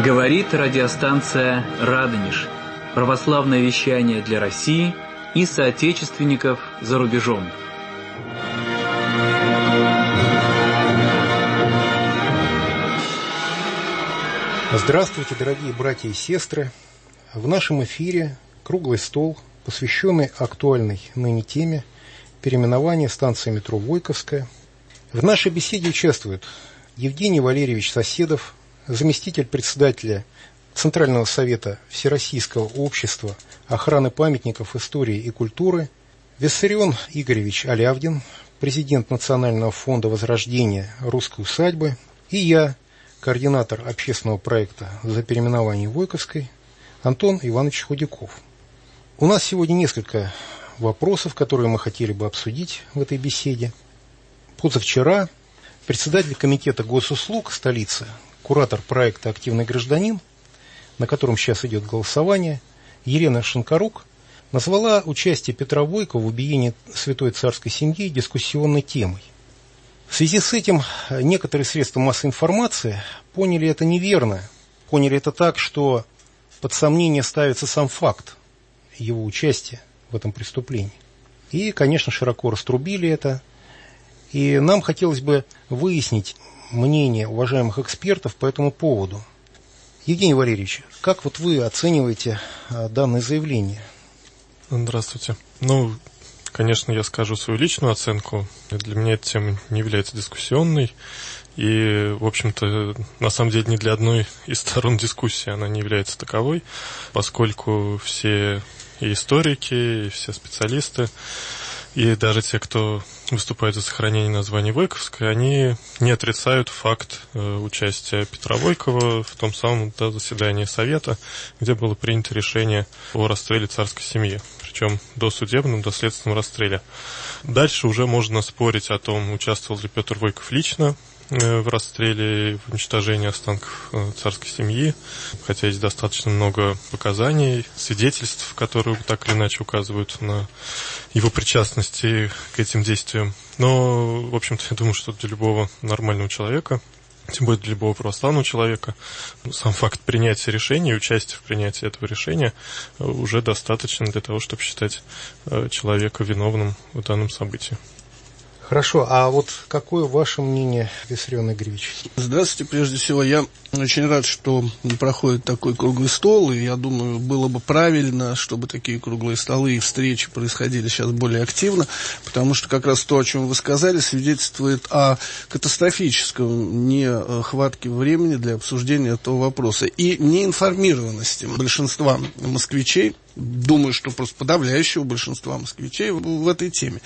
Говорит радиостанция «Радонеж». Православное вещание для России и соотечественников за рубежом. Здравствуйте, дорогие братья и сестры! В нашем эфире круглый стол, посвященный актуальной ныне теме переименования станции метро Войковская. В нашей беседе участвуют Евгений Валерьевич Соседов, заместитель председателя Центрального совета Всероссийского общества охраны памятников истории и культуры, Виссарион Игоревич Алявдин, президент Национального фонда возрождения русской усадьбы, и я, координатор общественного проекта «За переименование Войковской» Антон Иванович Худяков. У нас сегодня несколько вопросов, которые мы хотели бы обсудить в этой беседе. Позавчера председатель комитета госуслуг столицы, куратор проекта «Активный гражданин», на котором сейчас идет голосование, Елена Шинкарук, назвала участие Петра Войкова в убиении святой царской семьи дискуссионной темой. В связи с этим некоторые средства массовой информации поняли это неверно, поняли это так, что под сомнение ставится сам факт его участия в этом преступлении. И, конечно, широко раструбили это. И нам хотелось бы выяснить мнение уважаемых экспертов по этому поводу. Евгений Валерьевич, как вот вы оцениваете данное заявление? Здравствуйте. Конечно, я скажу свою личную оценку. Для меня эта тема не является дискуссионной. И, в общем-то, на самом деле ни для одной из сторон дискуссии она не является таковой, поскольку все и историки, и все специалисты, и даже те, кто выступает за сохранение названия Войковской, они не отрицают факт участия Петра Войкова в том самом заседании Совета, где было принято решение о расстреле царской семьи, причем досудебном, доследственном расстреле. Дальше уже можно спорить о том, участвовал ли Петр Войков лично в расстреле, в уничтожении останков царской семьи, хотя есть достаточно много показаний, свидетельств, которые так или иначе указывают на его причастности к этим действиям. Но, в общем-то, я думаю, что для любого нормального человека, тем более для любого православного человека, сам факт принятия решения и участия в принятии этого решения уже достаточно для того, чтобы считать человека виновным в данном событии. Хорошо, а вот какое ваше мнение, Виссарион Игоревич? Здравствуйте, прежде всего, я очень рад, что проходит такой круглый стол, и я думаю, было бы правильно, чтобы такие круглые столы и встречи происходили сейчас более активно, потому что как раз то, о чем вы сказали, свидетельствует о катастрофическом нехватке времени для обсуждения этого вопроса и неинформированности большинства москвичей. Думаю, что просто подавляющего большинства москвичей в этой теме.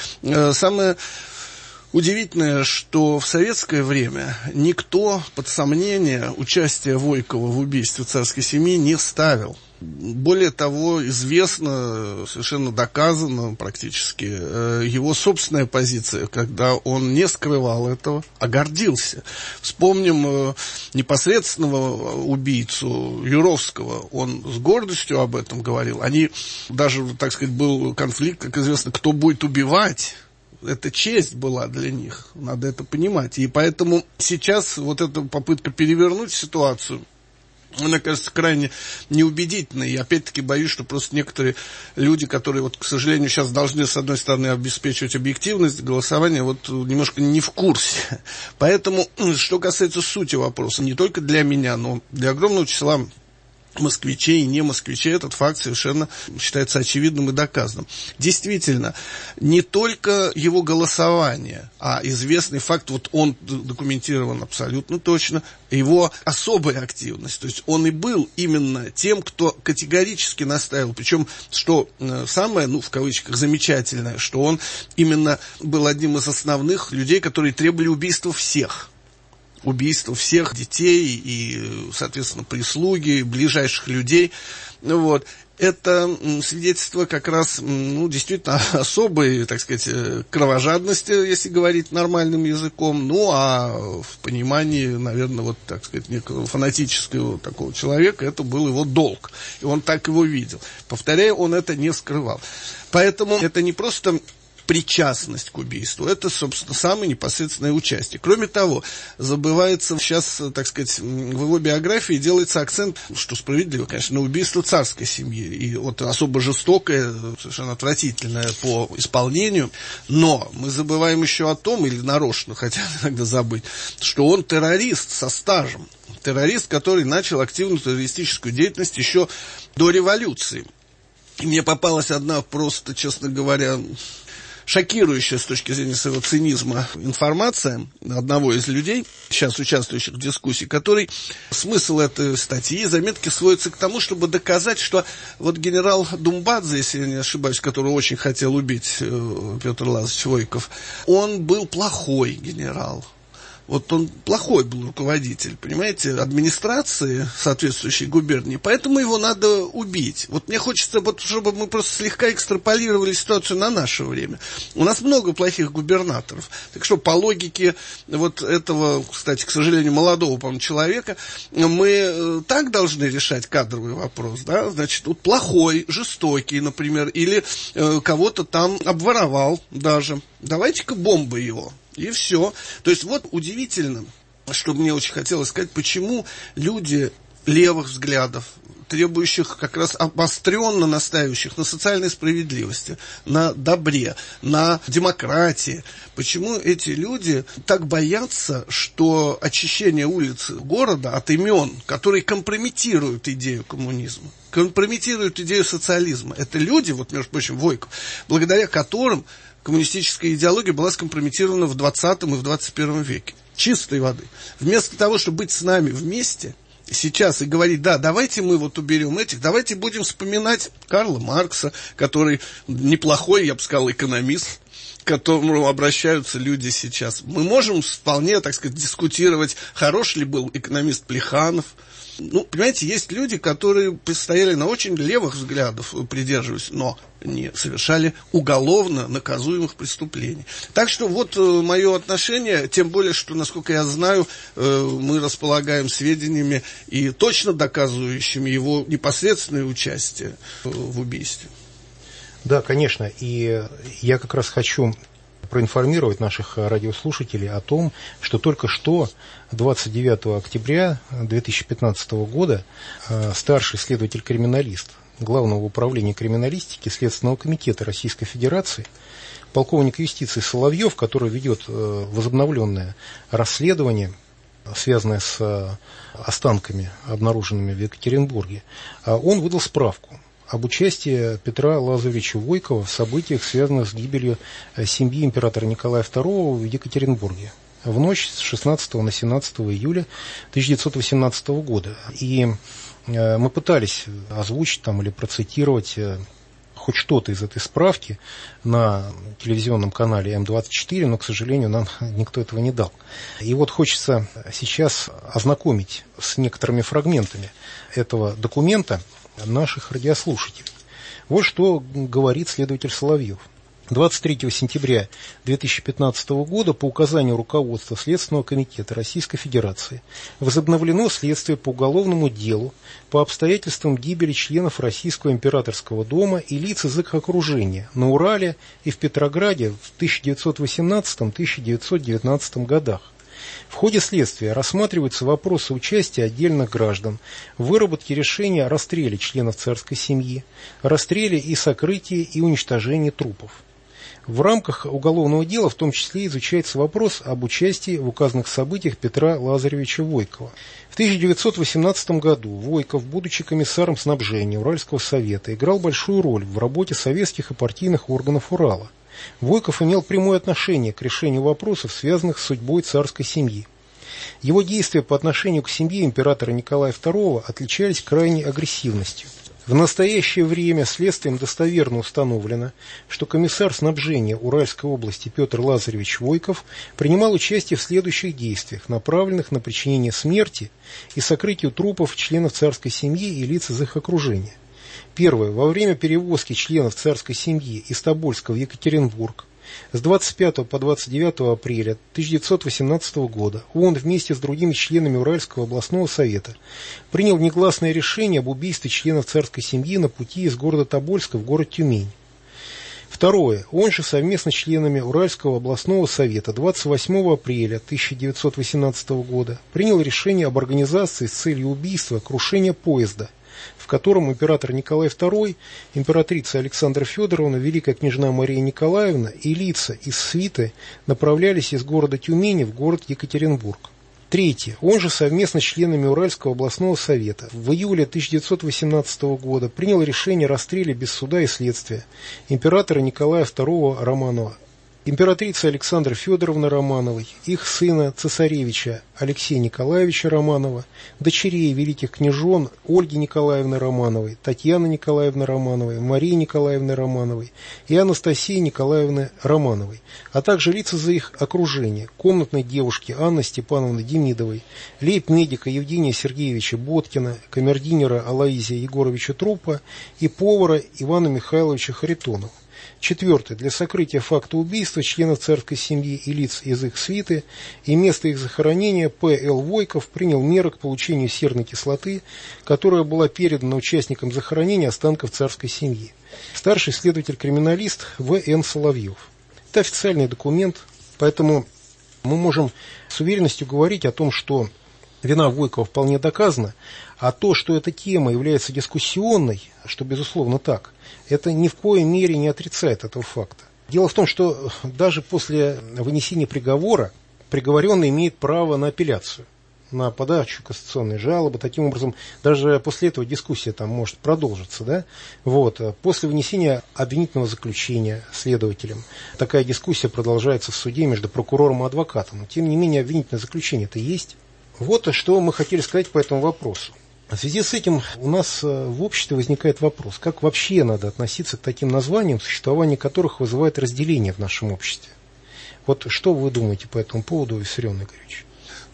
Самое удивительное, что в советское время никто под сомнение участие Войкова в убийстве царской семьи не ставил. Более того, известно, совершенно доказано практически его собственная позиция, когда он не скрывал этого, а гордился. Вспомним непосредственного убийцу Юровского, он с гордостью об этом говорил. Они, даже, так сказать, был конфликт, как известно, кто будет убивать. Это честь была для них, надо это понимать. И поэтому сейчас вот эта попытка перевернуть ситуацию, она кажется крайне неубедительной. И опять-таки боюсь, что просто некоторые люди, которые, к сожалению, сейчас должны, с одной стороны, обеспечивать объективность голосования, немножко не в курсе. Поэтому, что касается сути вопроса, не только для меня, но для огромного числа москвичей и не москвичей, этот факт совершенно считается очевидным и доказанным. Действительно, не только его голосование, а известный факт, он документирован абсолютно точно, его особая активность. То есть он и был именно тем, кто категорически настаивал. Причем, что самое, в кавычках, замечательное, что он именно был одним из основных людей, которые требовали убийства всех детей и, соответственно, прислуги, ближайших людей. Это свидетельство как раз, действительно особой, так сказать, кровожадности, если говорить нормальным языком, а в понимании, наверное, так сказать, некого фанатического такого человека, это был его долг, и он так его видел. Повторяю, он это не скрывал. Поэтому это не просто причастность к убийству. Это, собственно, самое непосредственное участие. Кроме того, забывается сейчас, так сказать, в его биографии делается акцент, что справедливо, конечно, на убийство царской семьи. И вот особо жестокое, совершенно отвратительное по исполнению. Но мы забываем еще о том, или нарочно хотят иногда забыть, что он террорист со стажем. Террорист, который начал активную террористическую деятельность еще до революции. И мне попалась одна просто, честно говоря, шокирующая с точки зрения своего цинизма информация одного из людей, сейчас участвующих в дискуссии, который смысл этой статьи, заметки сводится к тому, чтобы доказать, что вот генерал Думбадзе, если я не ошибаюсь, которого очень хотел убить Петр Лазаревич Войков, он был плохой генерал. Вот он плохой был руководитель, понимаете, администрации соответствующей губернии, поэтому его надо убить. Вот мне хочется, вот, чтобы мы просто слегка экстраполировали ситуацию на наше время. У нас много плохих губернаторов. Так что, по логике вот этого, кстати, к сожалению, молодого, по-моему, человека, мы так должны решать кадровый вопрос, да, значит, вот плохой, жестокий, например, или кого-то там обворовал даже. Давайте-ка бомбы его. И все. То есть вот удивительно, что мне очень хотелось сказать, почему люди левых взглядов, требующих как раз обостренно настаивающих на социальной справедливости, на добре, на демократии, почему эти люди так боятся, что очищение улиц города от имен, которые компрометируют идею коммунизма, компрометируют идею социализма. Это люди, вот между прочим, Войков, благодаря которым коммунистическая идеология была скомпрометирована в 20 и в 21 веке. Чистой воды. Вместо того, чтобы быть с нами вместе сейчас и говорить, да, давайте мы вот уберем этих, давайте будем вспоминать Карла Маркса, который неплохой, я бы сказал, экономист, к которому обращаются люди сейчас. Мы можем вполне, так сказать, дискутировать, хорош ли был экономист Плеханов. Ну, понимаете, есть люди, которые стояли на очень левых взглядах, придерживаясь, но не совершали уголовно наказуемых преступлений. Так что вот мое отношение, тем более, что, насколько я знаю, мы располагаем сведениями и точно доказывающими его непосредственное участие в убийстве. Да, конечно, и я как раз хочу проинформировать наших радиослушателей о том, что только что 29 октября 2015 года старший следователь-криминалист Главного управления криминалистики Следственного комитета Российской Федерации, полковник юстиции Соловьев, который ведет возобновленное расследование, связанное с останками, обнаруженными в Екатеринбурге, он выдал справку об участии Петра Лазаревича Войкова в событиях, связанных с гибелью семьи императора Николая II в Екатеринбурге в ночь с 16 на 17 июля 1918 года. И мы пытались озвучить там или процитировать хоть что-то из этой справки на телевизионном канале М24, но, к сожалению, нам никто этого не дал. И вот хочется сейчас ознакомить с некоторыми фрагментами этого документа наших радиослушателей. Вот что говорит следователь Соловьев. 23 сентября 2015 года по указанию руководства Следственного комитета Российской Федерации возобновлено следствие по уголовному делу по обстоятельствам гибели членов Российского императорского дома и лиц из их окружения на Урале и в Петрограде в 1918-1919 годах. В ходе следствия рассматриваются вопросы участия отдельных граждан в выработке решения о расстреле членов царской семьи, расстреле и сокрытии и уничтожении трупов. В рамках уголовного дела в том числе изучается вопрос об участии в указанных событиях Петра Лазаревича Войкова. В 1918 году Войков, будучи комиссаром снабжения Уральского совета, играл большую роль в работе советских и партийных органов Урала. Войков имел прямое отношение к решению вопросов, связанных с судьбой царской семьи. Его действия по отношению к семье императора Николая II отличались крайней агрессивностью. В настоящее время следствием достоверно установлено, что комиссар снабжения Уральской области Петр Лазаревич Войков принимал участие в следующих действиях, направленных на причинение смерти и сокрытию трупов членов царской семьи и лиц из их окружения. Первое. Во время перевозки членов царской семьи из Тобольска в Екатеринбург с 25 по 29 апреля 1918 года он вместе с другими членами Уральского областного совета принял негласное решение об убийстве членов царской семьи на пути из города Тобольска в город Тюмень. Второе. Он же совместно с членами Уральского областного совета 28 апреля 1918 года принял решение об организации с целью убийства крушения поезда, в котором император Николай II, императрица Александра Федоровна, великая княжна Мария Николаевна и лица из свиты направлялись из города Тюмени в город Екатеринбург. Третье. Он же совместно с членами Уральского областного совета в июле 1918 года принял решение о расстреле без суда и следствия императора Николая II Романова, императрицы Александры Федоровны Романовой, их сына цесаревича Алексея Николаевича Романова, дочерей великих княжон Ольги Николаевны Романовой, Татьяны Николаевны Романовой, Марии Николаевны Романовой и Анастасии Николаевны Романовой, а также лиц из их окружения, комнатной девушки Анны Степановны Демидовой, лейб-медика Евгения Сергеевича Боткина, камердинера Алоизия Егоровича Трупа и повара Ивана Михайловича Харитонова. Четвертое. Для сокрытия факта убийства членов царской семьи и лиц из их свиты и места их захоронения П.Л. Войков принял меры к получению серной кислоты, которая была передана участникам захоронения останков царской семьи. Старший следователь-криминалист В.Н. Соловьев. Это официальный документ, поэтому мы можем с уверенностью говорить о том, что вина Войкова вполне доказана, а то, что эта тема является дискуссионной, что безусловно так, это ни в коей мере не отрицает этого факта. Дело в том, что даже после вынесения приговора приговоренный имеет право на апелляцию, на подачу кассационной жалобы. Таким образом, даже после этого дискуссия там может продолжиться. Да? Вот. После вынесения обвинительного заключения следователем такая дискуссия продолжается в суде между прокурором и адвокатом. Но, тем не менее, обвинительное заключение-то есть. Вот что мы хотели сказать по этому вопросу. В связи с этим у нас в обществе возникает вопрос, как вообще надо относиться к таким названиям, существование которых вызывает разделение в нашем обществе. Вот что вы думаете по этому поводу, Виссарион Игоревич?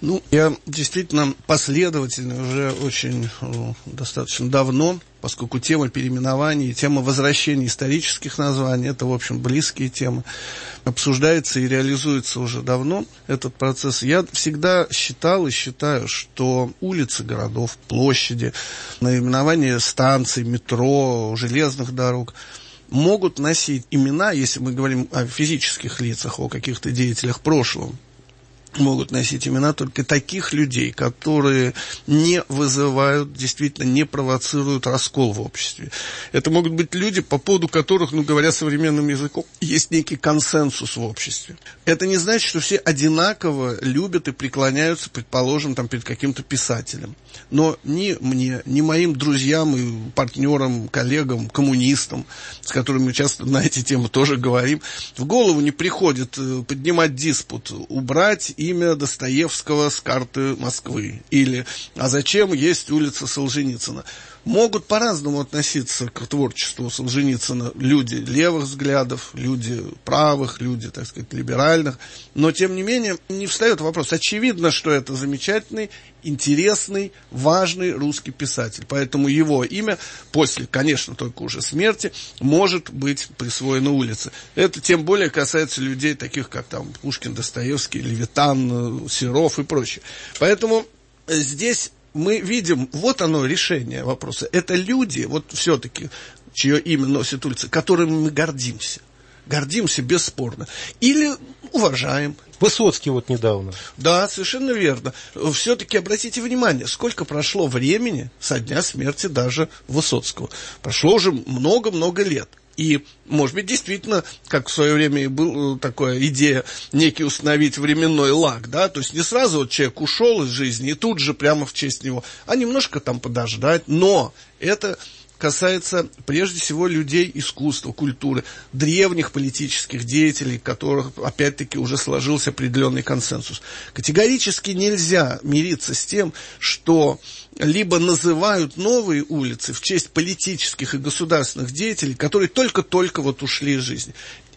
Я действительно последовательно уже очень достаточно давно, поскольку тема переименований, тема возвращения исторических названий, это, в общем, близкие темы, обсуждается и реализуется уже давно этот процесс. Я всегда считал и считаю, что улицы городов, площади, наименования станций, метро, железных дорог могут носить имена, если мы говорим о физических лицах, о каких-то деятелях прошлого, могут носить имена только таких людей, которые не вызывают, действительно не провоцируют раскол в обществе. Это могут быть люди, по поводу которых, говоря современным языком, есть некий консенсус в обществе. Это не значит, что все одинаково любят и преклоняются, предположим, перед каким-то писателем. Но ни мне, ни моим друзьям и партнерам, коллегам, коммунистам, с которыми мы часто на эти темы тоже говорим, в голову не приходит поднимать диспут, убрать имя Достоевского с карты Москвы. Или «А зачем есть улица Солженицына?» Могут по-разному относиться к творчеству Солженицына люди левых взглядов, люди правых, люди, так сказать, либеральных. Но, тем не менее, не встает вопрос. Очевидно, что это замечательный, интересный, важный русский писатель. Поэтому его имя после, конечно, только уже смерти, может быть присвоено улице. Это тем более касается людей, таких как Пушкин, Достоевский, Левитан, Серов и прочее. Поэтому здесь мы видим, вот оно решение вопроса. Это люди, все-таки, чье имя носит улица, которыми мы гордимся. Гордимся бесспорно. Или уважаем. Высоцкий недавно. Да, совершенно верно. Все-таки обратите внимание, сколько прошло времени со дня смерти даже Высоцкого. Прошло уже много-много лет. И, может быть, действительно, как в свое время была такая идея, некий установить временной лаг, да, то есть не сразу человек ушел из жизни и тут же прямо в честь него, а немножко подождать, но это касается прежде всего людей искусства, культуры, древних политических деятелей, которых, опять-таки, уже сложился определенный консенсус. Категорически нельзя мириться с тем, что либо называют новые улицы в честь политических и государственных деятелей, которые только-только ушли из жизни.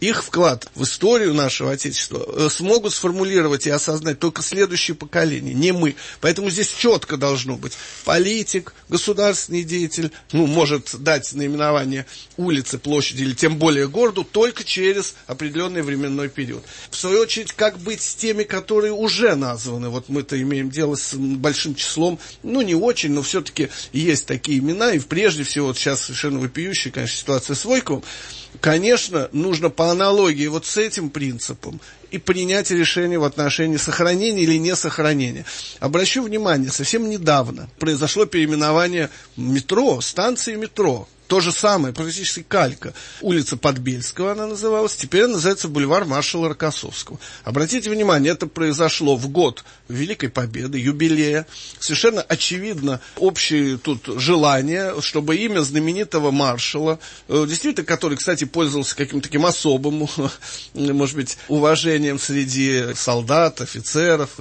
их вклад в историю нашего Отечества смогут сформулировать и осознать только следующее поколение, не мы. Поэтому здесь четко должно быть политик, государственный деятель, может дать наименование улицы, площади или тем более городу только через определенный временной период. В свою очередь, как быть с теми, которые уже названы? Вот мы-то имеем дело с большим числом, не очень, но все-таки есть такие имена, и прежде всего, вот сейчас совершенно вопиющая, конечно, ситуация с Войковым. Конечно, нужно по аналогии вот с этим принципом и принять решение в отношении сохранения или не сохранения. Обращу внимание, совсем недавно произошло переименование метро, станции метро. То же самое, практически калька. Улица Подбельского она называлась, теперь она называется бульвар маршала Рокоссовского. Обратите внимание, это произошло в год Великой Победы, юбилея. Совершенно очевидно общее тут желание, чтобы имя знаменитого маршала, действительно, который, кстати, пользовался каким-то таким особым, может быть, уважением среди солдат, офицеров,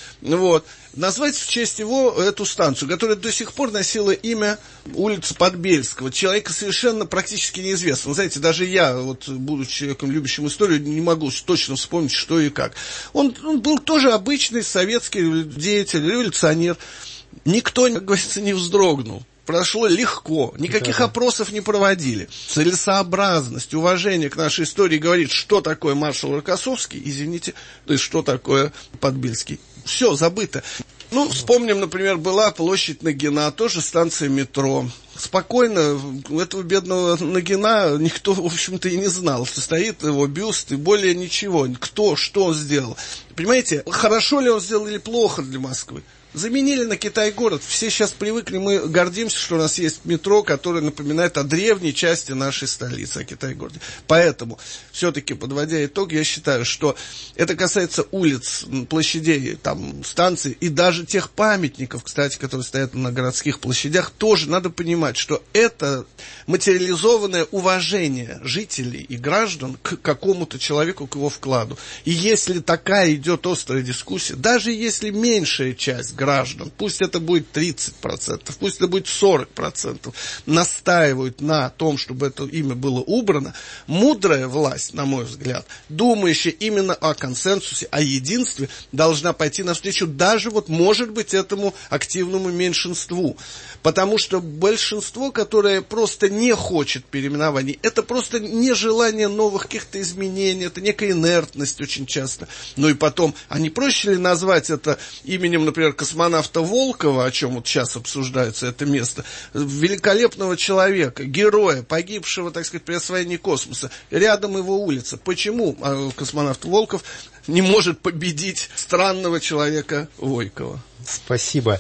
назвать в честь его эту станцию, которая до сих пор носила имя улицы Подбельского, человека совершенно практически неизвестного. Знаете, даже я, будучи человеком, любящим историю, не могу точно вспомнить, что и как. Он был тоже обычный советский деятель, революционер. Никто, как говорится, не вздрогнул. Прошло легко, никаких опросов не проводили. Целесообразность, уважение к нашей истории говорит, что такое маршал Рокоссовский, извините, то есть что такое Подбельский. Все, забыто. Вспомним, например, была площадь Нагина, тоже станция метро. Спокойно, этого бедного Нагина никто, в общем-то, и не знал, что стоит его бюст и более ничего. Кто, что он сделал. Понимаете, хорошо ли он сделал или плохо для Москвы? Заменили на Китай-город. Все сейчас привыкли, мы гордимся, что у нас есть метро, которое напоминает о древней части нашей столицы, о Китай-городе. Поэтому, все-таки, подводя итог, я считаю, что это касается улиц, площадей, станций и даже тех памятников, кстати, которые стоят на городских площадях, тоже надо понимать, что это материализованное уважение жителей и граждан к какому-то человеку, к его вкладу. И если такая идет острая дискуссия, даже если меньшая часть граждан, пусть это будет 30%, пусть это будет 40%, настаивают на том, чтобы это имя было убрано, мудрая власть, на мой взгляд, думающая именно о консенсусе, о единстве, должна пойти навстречу даже, может быть, этому активному меньшинству. Потому что большинство, которое просто не хочет переименований, это просто нежелание новых каких-то изменений, это некая инертность очень часто. И потом, а не проще ли назвать это именем, например, космонавта Волкова, о чем сейчас обсуждается это место, великолепного человека, героя, погибшего, так сказать, при освоении космоса, рядом его улица. Почему космонавт Волков не может победить странного человека Войкова? Спасибо.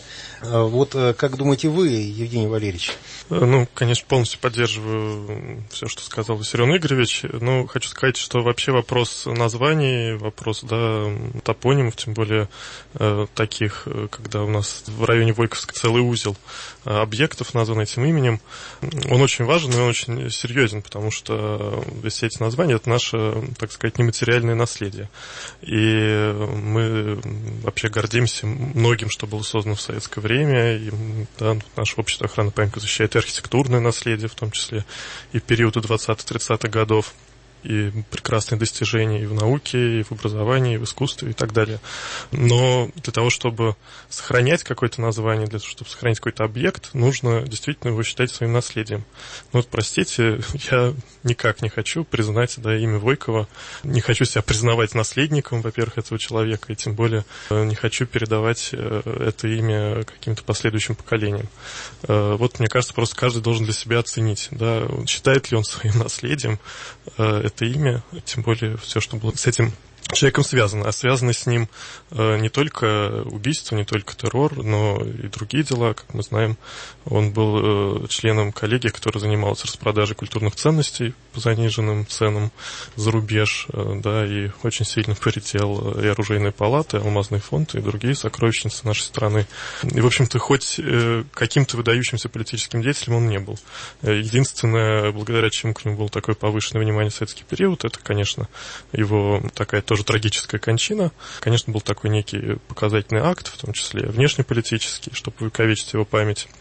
Как думаете вы, Евгений Валерьевич? Конечно, полностью поддерживаю все, что сказал Виссарион Игоревич. Хочу сказать, что вообще вопрос названий, вопрос, топонимов, тем более таких, когда у нас в районе Войковска целый узел объектов, назван этим именем, он очень важен и он очень серьезен, потому что все эти названия – это наше, так сказать, нематериальное наследие. И мы вообще гордимся многим, что было создано в советское время. И, наше общество охраны памяти защищает и архитектурное наследие, в том числе и в периоды 20-30-х годов. И прекрасные достижения и в науке, и в образовании, и в искусстве, и так далее. Но для того, чтобы сохранять какое-то название, для того, чтобы сохранить какой-то объект, нужно действительно его считать своим наследием. Простите, я никак не хочу признать имя Войкова, не хочу себя признавать наследником, во-первых, этого человека, и тем более не хочу передавать это имя каким-то последующим поколениям. Мне кажется, просто каждый должен для себя оценить, считает ли он своим наследием это имя, тем более все, что было с этим человеком связано, а связано с ним не только убийство, не только террор, но и другие дела. Как мы знаем, он был членом коллегии, которая занималась распродажей культурных ценностей по заниженным ценам за рубеж, и очень сильно повредил и оружейные палаты, и алмазный фонд, и другие сокровищницы нашей страны. И, в общем-то, хоть каким-то выдающимся политическим деятелем он не был. Единственное, благодаря чему к нему было такое повышенное внимание в советский период, это, конечно, его такая тоже трагическая кончина. Конечно, был такой некий показательный акт, в том числе внешнеполитический, чтобы увековечить его память.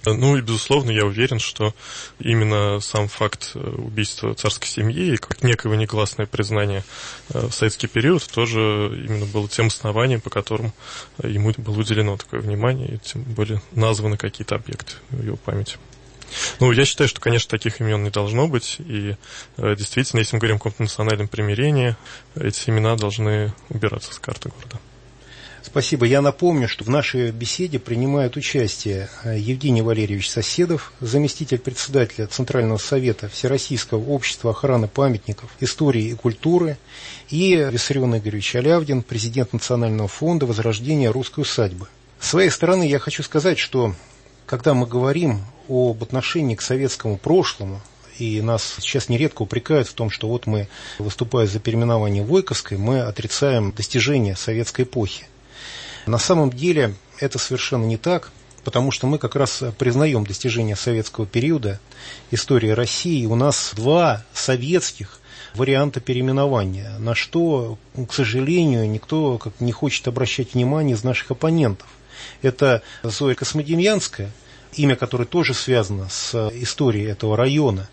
Ну и, безусловно, я уверен, что именно сам факт убийства царской семьи и как некое негласное признание в советский период тоже именно было тем основанием, по которым ему было уделено такое внимание, и тем более названы какие-то объекты в его памяти. Ну, я считаю, что, конечно, таких имен не должно быть, и действительно, если мы говорим о каком-то национальном примирении, эти имена должны убираться с карты города. Спасибо. Я напомню, что в нашей беседе принимает участие Евгений Валерьевич Соседов, заместитель председателя Центрального совета Всероссийского общества охраны памятников истории и культуры, и Виссарион Игоревич Алявдин, президент Национального фонда возрождения русской усадьбы. С своей стороны я хочу сказать, что когда мы говорим об отношении к советскому прошлому, и нас сейчас нередко упрекают в том, что вот мы, выступая за переименование Войковской, мы отрицаем достижения советской эпохи. На самом деле это совершенно не так, потому что мы как раз признаем достижения советского периода истории России. У нас 2 советских варианта переименования, на что, к сожалению, никто не хочет обращать внимание из наших оппонентов. Это Зоя Космодемьянская, имя которой тоже связано с историей этого района,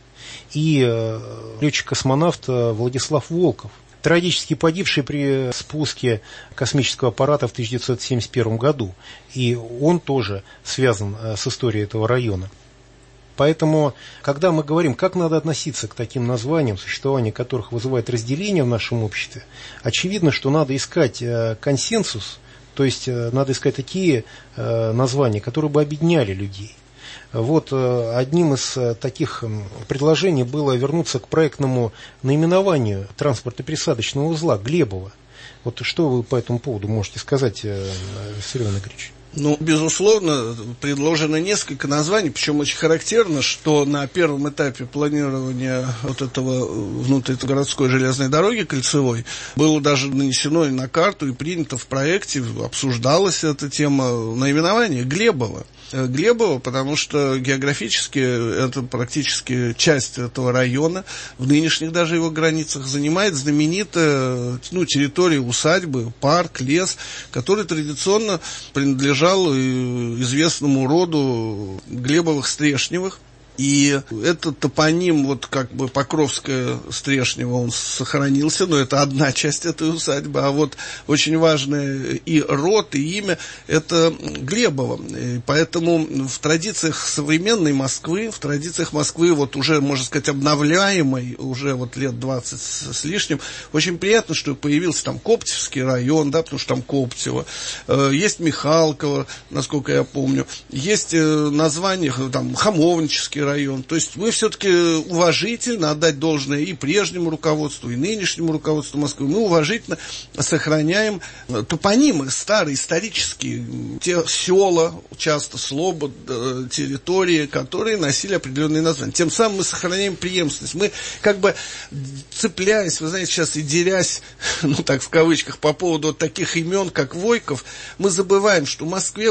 и летчик-космонавт Владислав Волков, трагически погибший при спуске космического аппарата в 1971 году. И он тоже связан с историей этого района. Поэтому, когда мы говорим, как надо относиться к таким названиям, существование которых вызывает разделение в нашем обществе, очевидно, что надо искать консенсус, то есть надо искать такие названия, которые бы объединяли людей. Вот одним из таких предложений было вернуться к проектному наименованию транспортно-пересадочного узла Глебово. Вот что вы по этому поводу можете сказать, Виссарион Игоревич? Ну, безусловно, предложено несколько названий, причем очень характерно, что на первом этапе планирования вот этого внутригородской железной дороги кольцевой было даже нанесено и на карту, и принято в проекте, обсуждалась эта тема наименования Глебово. Глебово, потому что географически это практически часть этого района, в нынешних даже его границах, занимает знаменитая территория усадьбы, парк, лес, который традиционно принадлежал известному роду Глебовых-Стрешневых. И этот топоним, вот как бы Покровская Стрешнева, он сохранился, но это одна часть этой усадьбы, а вот очень важное и род, и имя – это Глебово. И поэтому в традициях современной Москвы, в традициях Москвы, вот уже, можно сказать, обновляемой, уже вот лет 20 с лишним, очень приятно, что появился там Коптевский район, да, потому что там Коптево, есть Михалково, насколько я помню, есть название, там, Хамовнический район. То есть мы все-таки уважительно отдать должное и прежнему руководству, и нынешнему руководству Москвы. Мы уважительно сохраняем топонимы старые, исторические, те села, часто слобод, территории, которые носили определенные названия. Тем самым мы сохраняем преемственность. Мы как бы цепляясь, вы знаете, сейчас и дерясь, так в кавычках, по поводу вот таких имен, как Войков, мы забываем, что в Москве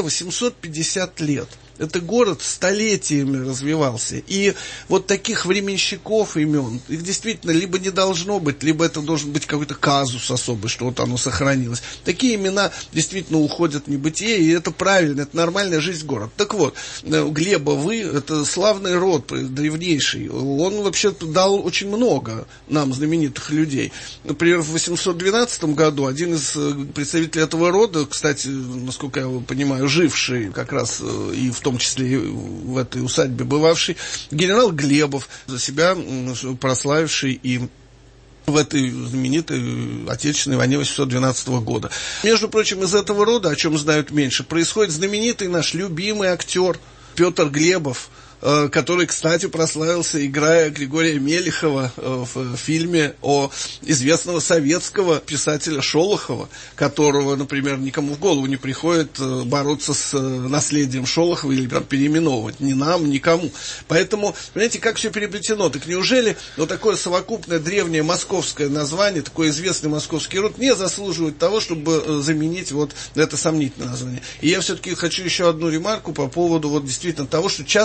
850 лет. Это город столетиями развивался. И вот таких временщиков имен, их действительно либо не должно быть, либо это должен быть какой-то казус особый, что вот оно сохранилось. Такие имена действительно уходят в небытие, и это правильно, это нормальная жизнь города. Так вот, Глебовы, это славный род, древнейший. Он вообще-то дал очень много нам, знаменитых людей. Например, в 812 году один из представителей этого рода, кстати, насколько я понимаю, живший как раз и в том числе и в этой усадьбе бывавший, генерал Глебов, за себя прославивший и в этой знаменитой Отечественной войне 812 года. Между прочим, из этого рода, о чем знают меньше, происходит знаменитый наш любимый актер Петр Глебов, который, кстати, прославился, играя Григория Мелехова в фильме о известного советского писателя Шолохова, которого, например, никому в голову не приходит бороться с наследием Шолохова или переименовывать. Ни нам, никому. Поэтому, понимаете, как все переплетено. Так неужели вот такое совокупное древнее московское название, такой известный московский род, не заслуживает того, чтобы заменить вот это сомнительное название? И я все-таки хочу еще одну ремарку по поводу вот действительно того, что часто приходит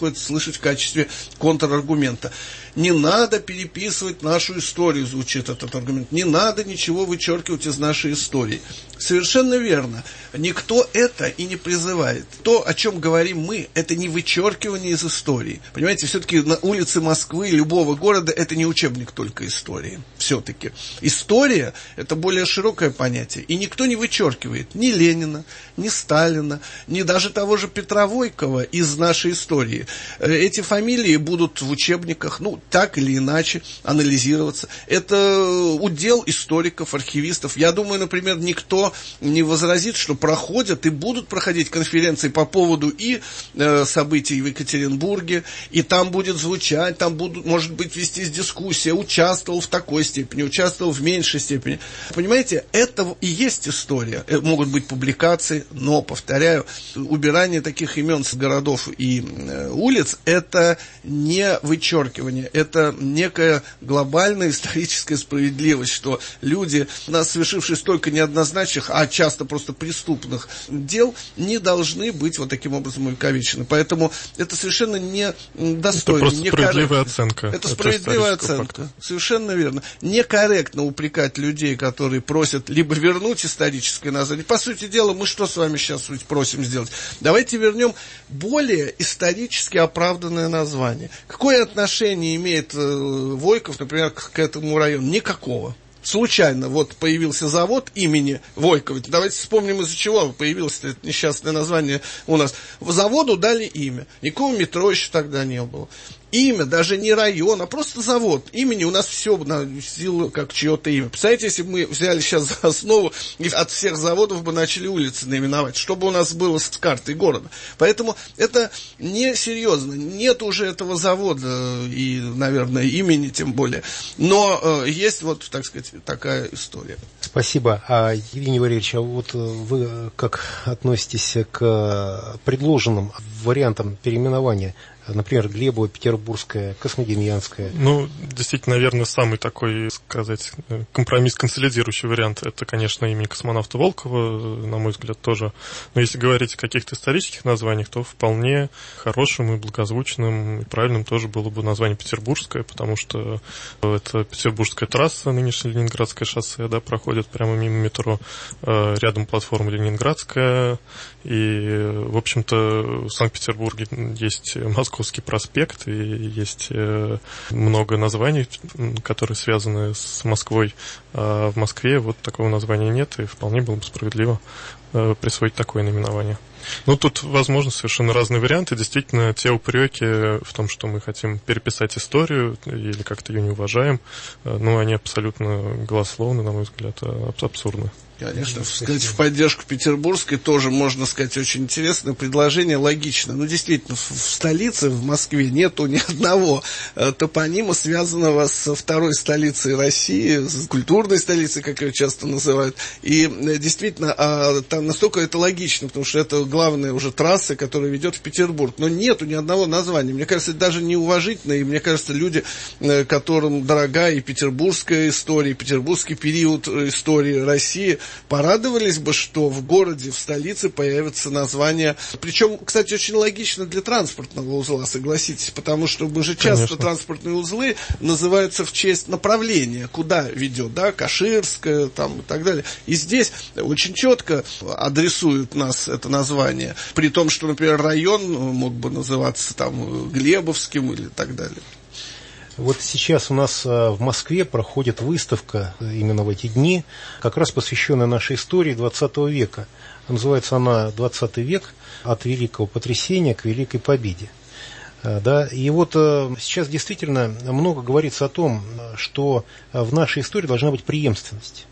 приходится слышать в качестве контраргумента. Не надо переписывать нашу историю, звучит этот аргумент. Не надо ничего вычеркивать из нашей истории. Совершенно верно. Никто это и не призывает. То, о чем говорим мы, это не вычеркивание из истории. Понимаете, все-таки на улице Москвы, любого города, это не учебник только истории. Все-таки. История – это более широкое понятие. И никто не вычеркивает ни Ленина, ни Сталина, ни даже того же Петра Войкова из нашей истории. Эти фамилии будут в учебниках, так или иначе анализироваться. Это удел историков, архивистов. Я думаю, например, никто не возразит, что проходят и будут проходить конференции по поводу и событий в Екатеринбурге, и там будет звучать, там будут, может быть, вестись дискуссия, участвовал в такой степени, участвовал в меньшей степени. Понимаете, это и есть история. Могут быть публикации, но, повторяю, убирание таких имен с городов и улиц – это не вычеркивание, это некая глобальная историческая справедливость, что люди, совершившие столько неоднозначных, а часто просто преступных дел, не должны быть вот таким образом увековечены. Поэтому это совершенно недостойно. Это просто справедливая оценка. Это справедливая оценка. Факта. Совершенно верно. Некорректно упрекать людей, которые просят либо вернуть историческое название. По сути дела, мы что с вами сейчас просим сделать? Давайте вернем более исторически оправданное название. Какое отношение имеет Войков, например, к этому району? Никакого. Случайно появился завод имени Войкова. Давайте вспомним, из-за чего появилось это несчастное название у нас. Заводу дали имя. Никакого метро еще тогда не было. Имя, даже не район, а просто завод. Имени у нас все носило как чье-то имя. Представляете, если бы мы взяли сейчас за основу и от всех заводов бы начали улицы наименовать, что бы у нас было с картой города. Поэтому это несерьезно. Нет уже этого завода и, наверное, имени тем более. Но есть так сказать, такая история. Спасибо. Евгений Валерьевич, вы как относитесь к предложенным вариантам переименования? Например, Глебово, Петербургская, Космодемьянская. Действительно, наверное, самый такой, сказать, компромисс, консолидирующий вариант, это, конечно, имя космонавта Волкова, на мой взгляд, тоже. Но если говорить о каких-то исторических названиях, то вполне хорошим и благозвучным, и правильным тоже было бы название Петербургская, потому что это Петербургская трасса, нынешнее Ленинградское шоссе, проходит прямо мимо метро, рядом платформа Ленинградская, и, в общем-то, в Санкт-Петербурге есть Московский проспект, и есть много названий, которые связаны с Москвой. А в Москве такого названия нет, и вполне было бы справедливо присвоить такое наименование. Тут, возможно, совершенно разные варианты. Действительно, те упреки в том, что мы хотим переписать историю или как-то ее не уважаем, они абсолютно голословны, на мой взгляд, абсурдны. Конечно, сказать, в поддержку Петербургской тоже, можно сказать, очень интересное предложение, логично. Действительно, в столице, в Москве, нету ни одного топонима, связанного со второй столицей России, с культурной столицей, как ее часто называют. И действительно, там настолько это логично, потому что это главная уже трасса, которая ведет в Петербург. Но нету ни одного названия. Мне кажется, это даже неуважительно, и мне кажется, люди, которым дорога и петербургская история, и петербургский период истории России, порадовались бы, что в городе, в столице появится название. Причем, кстати, очень логично для транспортного узла, согласитесь, потому что мы же часто Конечно. транспортные узлы называются в честь направления, куда ведет, Каширская, и так далее. И здесь очень четко адресуют нас это название, при том, что, например, район мог бы называться Глебовским или так далее. Сейчас у нас в Москве проходит выставка именно в эти дни, как раз посвященная нашей истории 20 века. Называется она «20 век. От великого потрясения к великой победе». И сейчас действительно много говорится о том, что в нашей истории должна быть преемственность.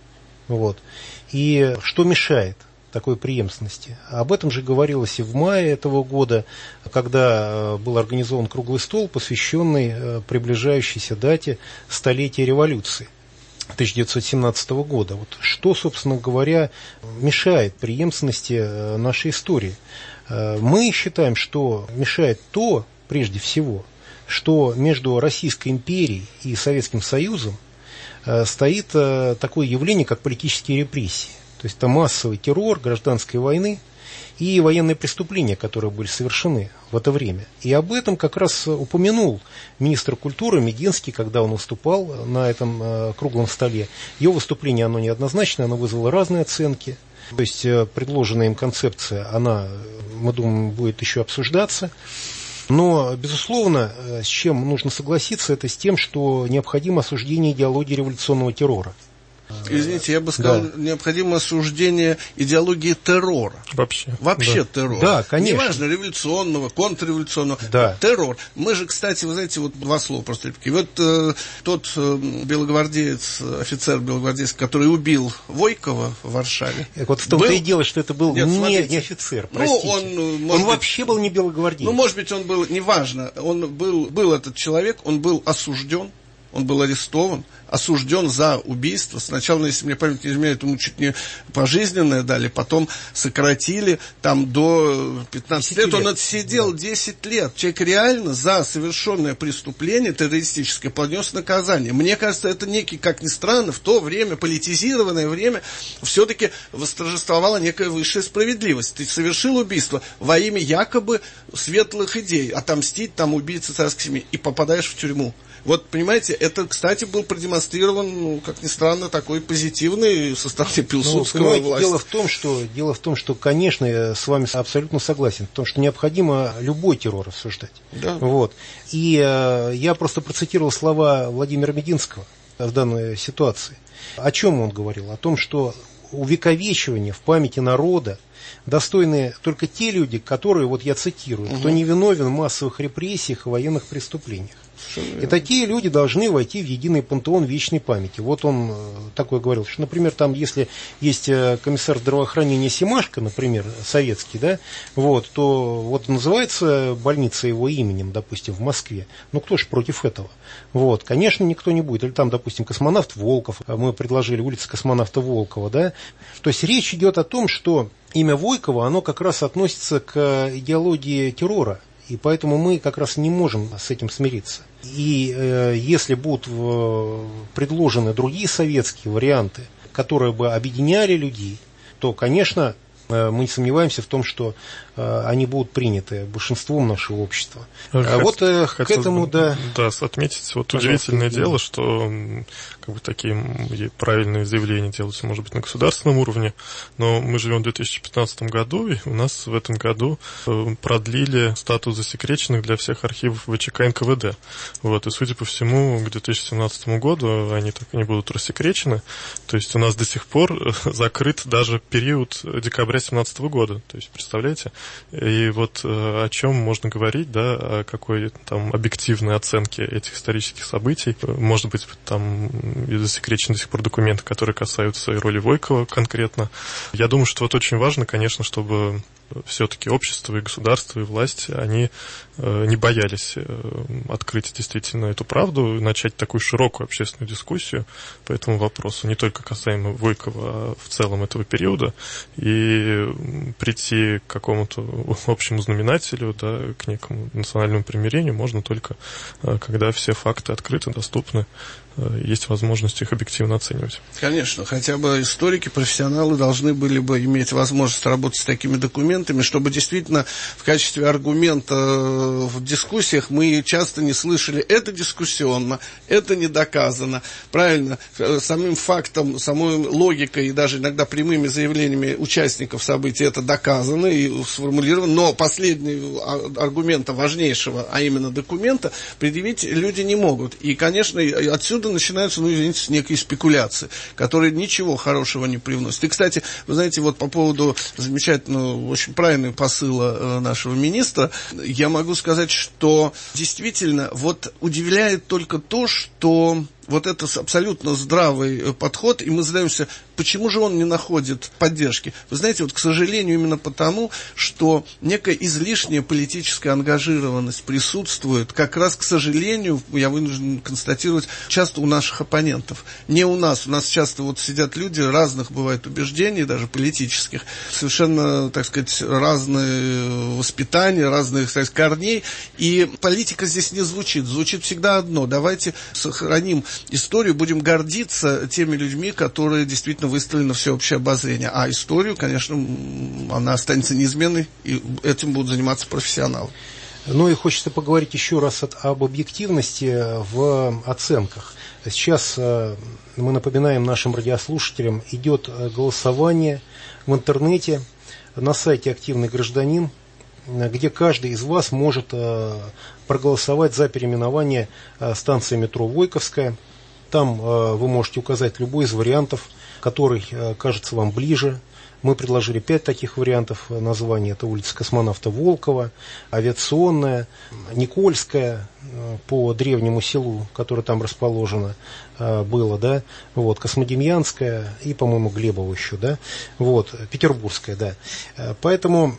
И что мешает такой преемственности. Об этом же говорилось и в мае этого года, когда был организован круглый стол, посвященный приближающейся дате столетия революции 1917 года. Что, собственно говоря, мешает преемственности нашей истории? Мы считаем, что мешает то, прежде всего, что между Российской империей и Советским Союзом стоит такое явление, как политические репрессии. То есть это массовый террор гражданской войны. и военные преступления, которые были совершены в это время. И об этом как раз упомянул министр культуры Мединский, когда он выступал на этом круглом столе. Его выступление, оно неоднозначное, оно вызвало разные оценки. То есть предложенная им концепция, она, мы думаем, будет еще обсуждаться. Но, безусловно, с чем нужно согласиться, это с тем, что необходимо осуждение идеологии революционного террора. Извините, я бы сказал, необходимо осуждение идеологии террора. Вообще да. Террора. Да, конечно. Неважно, революционного, контрреволюционного, да. Террор. Мы же, кстати, вы знаете, вот два слова просто. Вот тот белогвардеец, офицер белогвардейский, который убил Войкова в Варшаве. Вот в том-то и дело, что это был не офицер, простите. Он вообще был не белогвардеец. Ну, может быть, он был, неважно, он был этот человек, он был осужден. Он был арестован, осужден за убийство. Сначала, если мне память не изменяет, ему чуть не пожизненное дали, потом сократили там до 15 лет. Он отсидел 10 лет. Человек реально за совершенное преступление террористическое понес наказание. Мне кажется, это некий, как ни странно, в то время, политизированное время, все-таки восторжествовала некая высшая справедливость. Ты совершил убийство во имя якобы светлых идей, отомстить там убийце царской семьи, и попадаешь в тюрьму. Вот, понимаете, это, кстати, был продемонстрирован, как ни странно, такой позитивный со стороны Пилсудского власти. Дело в том, что, конечно, я с вами абсолютно согласен, потому что необходимо любой террор осуждать. Да. Вот. И я просто процитировал слова Владимира Мединского в данной ситуации. О чем он говорил? О том, что увековечивание в памяти народа достойны только те люди, которые, вот я цитирую, кто не виновен в массовых репрессиях и военных преступлениях. И такие люди должны войти в единый пантеон вечной памяти. Вот он такое говорил, что, например, там, если есть комиссар здравоохранения Семашко, например, советский, да, вот, то вот называется больница его именем, допустим, в Москве. Ну, кто ж против этого? Вот, конечно, никто не будет. Или там, допустим, космонавт Волков, мы предложили улица космонавта Волкова, да. То есть речь идет о том, что имя Войкова, оно как раз относится к идеологии террора. И поэтому мы как раз не можем с этим смириться. И если будут предложены другие советские варианты, которые бы объединяли людей, то, конечно, мы не сомневаемся в том, что они будут приняты большинством нашего общества. Вот к этому, да... Да, отметить, вот удивительное дело, что как бы такие правильные заявления делаются, может быть, на государственном уровне, но мы живем в 2015 году, и у нас в этом году продлили статус засекреченных для всех архивов ВЧК НКВД. Вот, и, судя по всему, к 2017 году они так и не будут рассекречены. То есть у нас до сих пор закрыт даже период декабря 2017 года. То есть, представляете? И вот о чем можно говорить, да, о какой там объективной оценке этих исторических событий. Может быть, там и засекречены до сих пор документы, которые касаются и роли Войкова конкретно. Я думаю, что вот очень важно, конечно, чтобы все-таки общество и государство, и власть, они не боялись открыть действительно эту правду, начать такую широкую общественную дискуссию по этому вопросу, не только касаемо Войкова, а в целом этого периода, и прийти к какому-то общему знаменателю, да, к некому национальному примирению можно только, когда все факты открыты, доступны, есть возможность их объективно оценивать. Конечно, хотя бы историки, профессионалы должны были бы иметь возможность работать с такими документами, чтобы действительно в качестве аргумента в дискуссиях мы часто не слышали «это дискуссионно», «это не доказано». Правильно, самим фактом, самой логикой и даже иногда прямыми заявлениями участников событий это доказано и сформулировано, но последнего аргумента важнейшего, а именно документа, предъявить люди не могут. И, конечно, отсюда начинаются, ну, извините, некие спекуляции, которые ничего хорошего не привносят. И, кстати, вы знаете, вот по поводу замечательного, очень правильного посыла нашего министра, я могу сказать, что действительно вот удивляет только то, что вот это абсолютно здравый подход, и мы задаемся, почему же он не находит поддержки? Вы знаете, вот, к сожалению, именно потому, что некая излишняя политическая ангажированность присутствует, как раз, к сожалению, я вынужден констатировать, часто у наших оппонентов. Не у нас часто вот сидят люди разных, бывает, убеждений, даже политических, совершенно, так сказать, разные воспитания, разных, так сказать, корней, и политика здесь не звучит. Звучит всегда одно: давайте сохраним историю, будем гордиться теми людьми, которые действительно выставлены на всеобщее обозрение. А историю, конечно, она останется неизменной, и этим будут заниматься профессионалы. Ну и хочется поговорить еще раз об объективности в оценках. Сейчас, мы напоминаем нашим радиослушателям, идет голосование в интернете на сайте «Активный гражданин», где каждый из вас может проголосовать за переименование станции метро Войковская. Там вы можете указать любой из вариантов, который кажется вам ближе. Мы предложили 5 таких вариантов названий. Это улица космонавта Волкова, Авиационная, Никольская по древнему селу, которое там расположено было, да, вот, Космодемьянская и, по-моему, Глебово еще, да, вот, Петербургская, да. Поэтому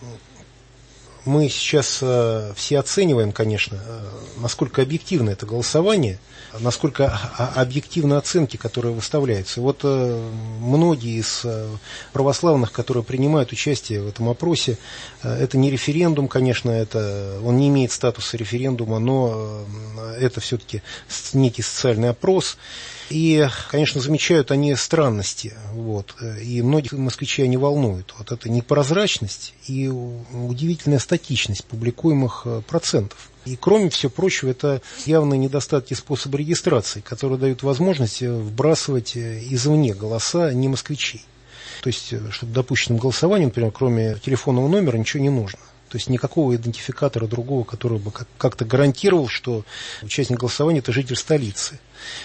мы сейчас все оцениваем, конечно, насколько объективно это голосование, насколько объективны оценки, которые выставляются. И вот многие из православных, которые принимают участие в этом опросе, это не референдум, конечно, он не имеет статуса референдума, но это все-таки некий социальный опрос. И, конечно, замечают они странности, вот, и многих москвичей они волнуют. Вот это непрозрачность и удивительная статичность публикуемых процентов. И, кроме всего прочего, это явные недостатки способа регистрации, которые дают возможность вбрасывать извне голоса не москвичей. То есть, чтобы допущенным голосованием, например, кроме телефонного номера, ничего не нужно. То есть никакого идентификатора другого, который бы как-то гарантировал, что участник голосования – это житель столицы.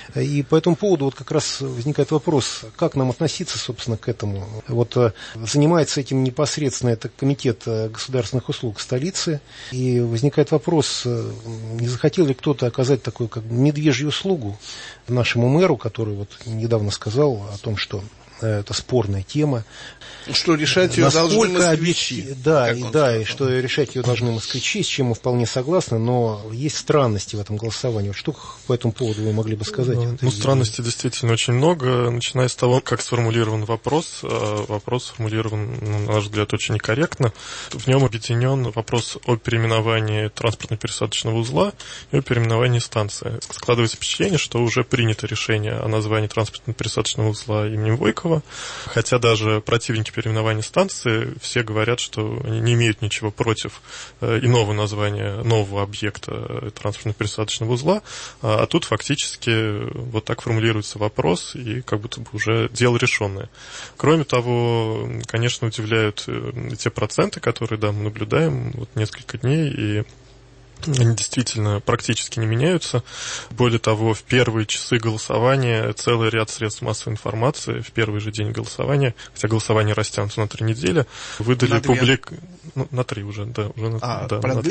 И по этому поводу вот как раз возникает вопрос, как нам относиться, собственно, к этому. Вот занимается этим непосредственно это Комитет государственных услуг столицы. И возникает вопрос, не захотел ли кто-то оказать такую как бы медвежью услугу нашему мэру, который вот недавно сказал о том, что это спорная тема. Что решать ее должны москвичи. Да, и что решать ее должны москвичи, с чем мы вполне согласны, но есть странности в этом голосовании. Вот что по этому поводу вы могли бы сказать? Странностей действительно очень много, начиная с того, как сформулирован вопрос. Вопрос сформулирован, на наш взгляд, очень некорректно. В нем объединен вопрос о переименовании транспортно-пересадочного узла и о переименовании станции. Складывается впечатление, что уже принято решение о названии транспортно-пересадочного узла имени Войкова, хотя даже противники переименования станции все говорят, что они не имеют ничего против иного названия нового объекта транспортно-пересадочного узла, а тут фактически вот так формулируется вопрос, и как будто бы уже дело решенное. Кроме того, конечно, удивляют те проценты, которые, да, мы наблюдаем вот несколько дней, и они действительно практически не меняются. Более того, в первые часы голосования целый ряд средств массовой информации в первый же день голосования, хотя голосование растянуто на 3 недели, выдали на 3 уже, да, уже на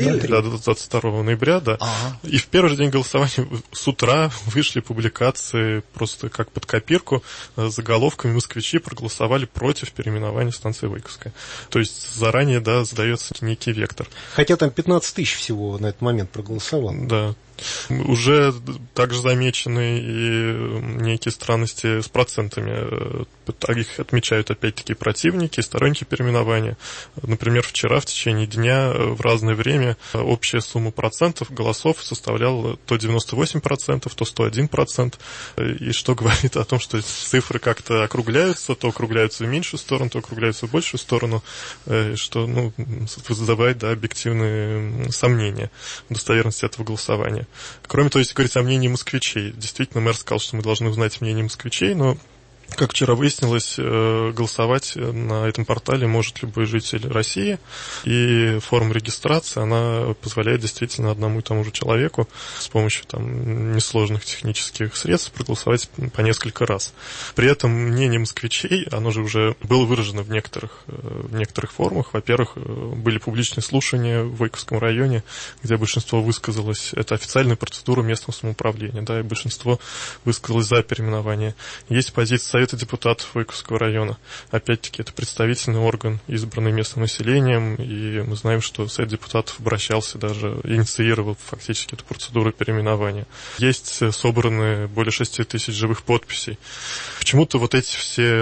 22 ноября, да. И в первый же день голосования с утра вышли публикации просто как под копирку с заголовками «Москвичи проголосовали против переименования станции Войковская». То есть заранее, да, задается некий вектор. Хотя там 15 тысяч всего на этот момент проголосовало. Да. Уже также замечены и некие странности с процентами. Их отмечают опять-таки противники, сторонники переименования. Например, вчера в течение дня в разное время общая сумма процентов голосов составляла то 98%, то 101%. И что говорит о том, что цифры как-то округляются, то округляются в меньшую сторону, то округляются в большую сторону, что вызывает, да, объективные сомнения в достоверности этого голосования. Кроме того, если говорить о мнении москвичей, действительно, мэр сказал, что мы должны узнать мнение москвичей, но, как вчера выяснилось, голосовать на этом портале может любой житель России, и форма регистрации, она позволяет действительно одному и тому же человеку с помощью там несложных технических средств проголосовать по несколько раз. При этом мнение москвичей, оно же уже было выражено в некоторых формах. Во-первых, были публичные слушания в Войковском районе, где большинство высказалось, это официальная процедура местного самоуправления, да, и большинство высказалось за переименование. Есть позиция Совета депутатов Войковского района. Опять-таки, это представительный орган, избранный местным населением, и мы знаем, что Совет депутатов обращался, даже инициировал фактически эту процедуру переименования. Есть собраны более 6 тысяч живых подписей. Почему-то вот эти все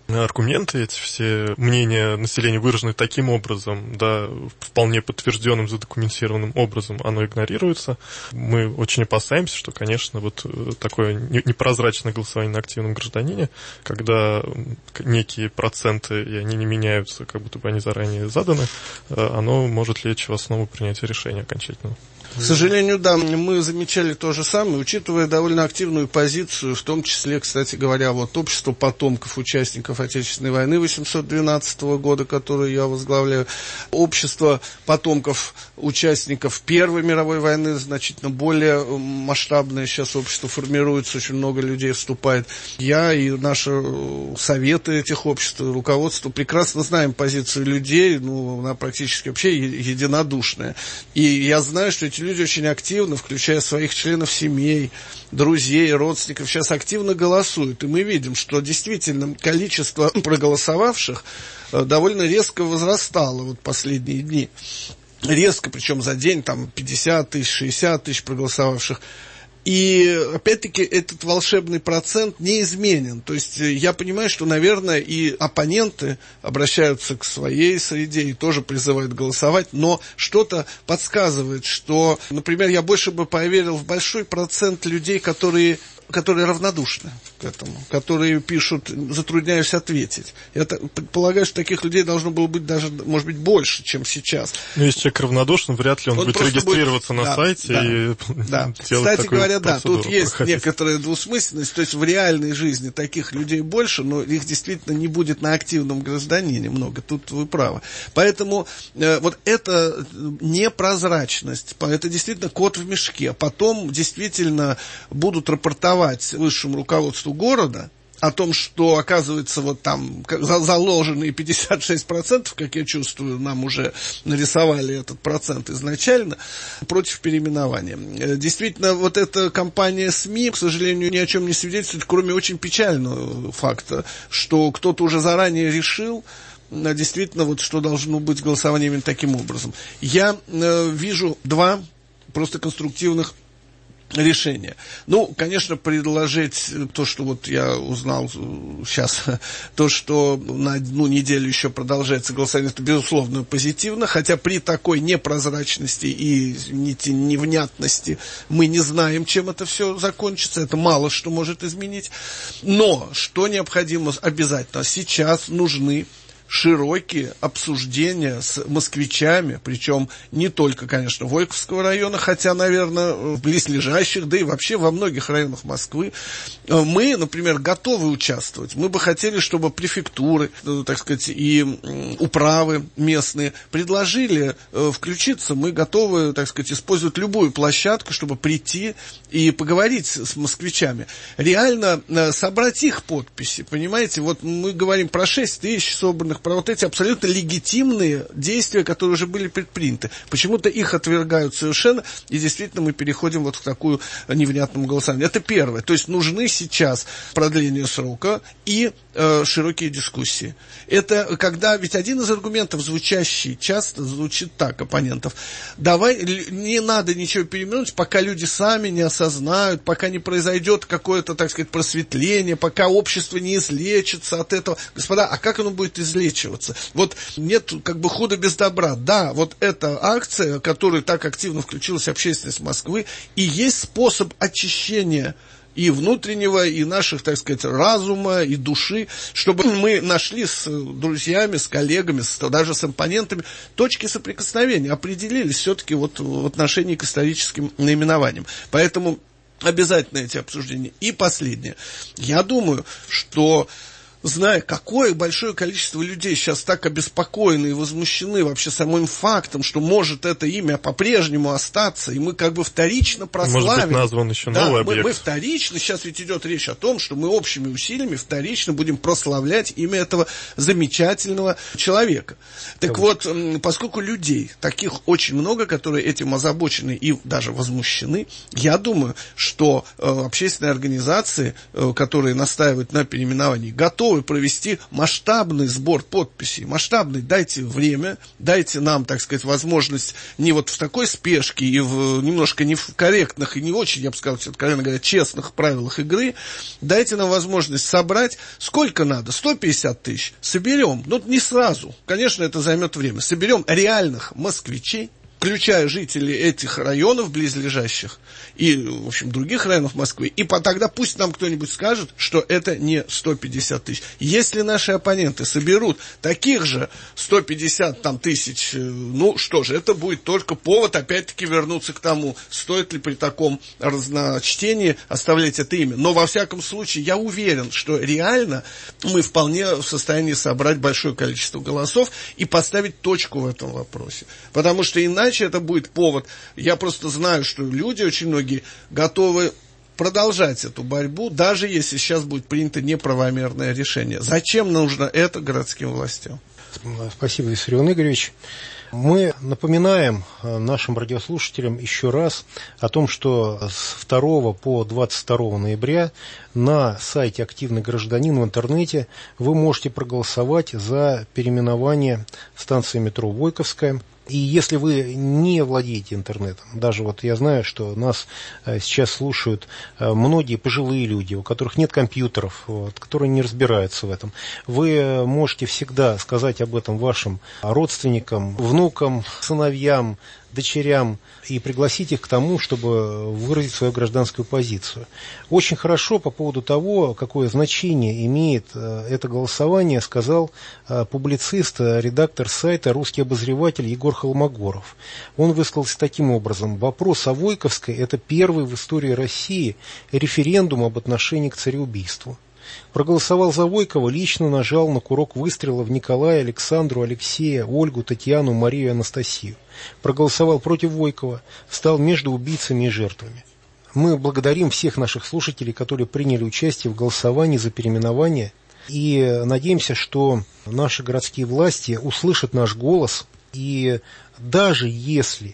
аргументы, эти все мнения населения выражены таким образом, да, вполне подтвержденным, задокументированным образом, оно игнорируется. Мы очень опасаемся, что, конечно, вот такое непрозрачное голосование на активном гражданине, когда некие проценты, и они не меняются, как будто бы они заранее заданы, оно может лечь в основу принятия решения окончательного. К сожалению, да, мы замечали то же самое, учитывая довольно активную позицию, в том числе, кстати говоря, вот общество потомков участников Отечественной войны 812 года, которое я возглавляю, общество потомков участников Первой мировой войны, значительно более масштабное сейчас общество формируется, очень много людей вступает. Я и наши советы этих обществ, руководство прекрасно знаем позицию людей, она практически вообще единодушная. И я знаю, что эти люди очень активно, включая своих членов семей, друзей, родственников, сейчас активно голосуют. И мы видим, что действительно количество проголосовавших довольно резко возрастало вот последние дни. Резко, причем за день, 50 тысяч, 60 тысяч проголосовавших. И, опять-таки, этот волшебный процент не изменен. То есть, я понимаю, что, наверное, и оппоненты обращаются к своей среде и тоже призывают голосовать, но что-то подсказывает, что, например, я больше бы поверил в большой процент людей, которые равнодушны к этому, которые пишут, затрудняюсь ответить. Я предполагаю, что таких людей должно было быть даже, может быть, больше, чем сейчас. Но если человек равнодушен, вряд ли он будет регистрироваться на сайте и делать Кстати говоря, процедуру, тут есть некоторая двусмысленность, то есть в реальной жизни таких людей больше, но их действительно не будет на активном гражданине много, тут вы правы. Поэтому вот эта непрозрачность, это действительно кот в мешке. Потом действительно будут рапортовать высшему руководству города о том, что, оказывается, вот там заложенные 56%, как я чувствую, нам уже нарисовали этот процент изначально, против переименования. Действительно, вот эта кампания СМИ, к сожалению, ни о чем не свидетельствует, кроме очень печального факта, что кто-то уже заранее решил, действительно, вот что должно быть голосование именно таким образом. Я вижу два просто конструктивных решение. Конечно, предложить то, что вот я узнал сейчас, то, что на одну неделю еще продолжается голосование, это, безусловно, позитивно, хотя при такой непрозрачности и, извините, невнятности мы не знаем, чем это все закончится, это мало что может изменить. Но, что необходимо обязательно, сейчас нужны широкие обсуждения с москвичами, причем не только, конечно, Войковского района, хотя, наверное, в близлежащих, да и вообще во многих районах Москвы. Мы, например, готовы участвовать. Мы бы хотели, чтобы префектуры, так сказать, и управы местные предложили включиться. Мы готовы, так сказать, использовать любую площадку, чтобы прийти и поговорить с москвичами. Реально собрать их подписи, понимаете? Вот мы говорим про 6 тысяч собранных, про вот эти абсолютно легитимные действия, которые уже были предприняты. Почему-то их отвергают совершенно, и действительно мы переходим вот к такую невнятному голосованию. Это первое. То есть нужны сейчас продление срока и широкие дискуссии. Это когда, ведь один из аргументов, звучащий часто, звучит так, оппонентов: не надо ничего переименовать, пока люди сами не осознают, пока не произойдет какое-то, так сказать, просветление, пока общество не излечится от этого. Господа, а как оно будет излечиваться? Вот нет как бы худа без добра. Да, вот эта акция, в которую так активно включилась общественность Москвы, и есть способ очищения и внутреннего, и наших, так сказать, разума, и души, чтобы мы нашли с друзьями, с коллегами, даже с оппонентами точки соприкосновения, определились все-таки вот в отношении к историческим наименованиям. Поэтому обязательно эти обсуждения. И последнее. Я думаю, что, зная, какое большое количество людей сейчас так обеспокоены и возмущены вообще самым фактом, что может это имя по-прежнему остаться, и мы как бы вторично прославим. Может быть, назван еще новый объект. Мы вторично, сейчас ведь идет речь о том, что мы общими усилиями вторично будем прославлять имя этого замечательного человека. Так вот, поскольку людей, таких очень много, которые этим озабочены и даже возмущены, я думаю, что общественные организации, которые настаивают на переименовании, готовы готовы провести масштабный сбор подписей. Масштабный. Дайте время, дайте нам, так сказать, возможность не вот в такой спешке и немножко не в корректных и не очень, я бы сказал, откровенно говоря, честных правилах игры. Дайте нам возможность собрать сколько надо, 150 тысяч. Соберем, но не сразу. Конечно, это займет время. Соберем реальных москвичей, включая жителей этих районов близлежащих и, в общем, других районов Москвы, и тогда пусть нам кто-нибудь скажет, что это не 150 тысяч. Если наши оппоненты соберут таких же 150 тысяч, ну что же, это будет только повод опять-таки вернуться к тому, стоит ли при таком разночтении оставлять это имя. Но, во всяком случае, я уверен, что реально мы вполне в состоянии собрать большое количество голосов и поставить точку в этом вопросе. Потому что иначе это будет повод. Я просто знаю, что люди, очень многие, готовы продолжать эту борьбу, даже если сейчас будет принято неправомерное решение. Зачем нужно это городским властям? Спасибо, Виссарион Игоревич. Мы напоминаем нашим радиослушателям еще раз о том, что с 2 по 22 ноября на сайте «Активный гражданин» в интернете вы можете проголосовать за переименование станции метро Войковская. И если вы не владеете интернетом, даже вот я знаю, что нас сейчас слушают многие пожилые люди, у которых нет компьютеров, которые не разбираются в этом, вы можете всегда сказать об этом вашим родственникам, внукам, сыновьям, дочерям и пригласить их к тому, чтобы выразить свою гражданскую позицию. Очень хорошо по поводу того, какое значение имеет это голосование, сказал публицист, редактор сайта «Русский обозреватель» Егор Холмогоров. Он высказался таким образом: вопрос о Войковской – это первый в истории России референдум об отношении к цареубийству. Проголосовал за Войкова, лично нажал на курок выстрела в Николая, Александру, Алексея, Ольгу, Татьяну, Марию, Анастасию. Проголосовал против Войкова, встал между убийцами и жертвами. Мы благодарим всех наших слушателей, которые приняли участие в голосовании за переименование, и надеемся, что наши городские власти услышат наш голос, и даже если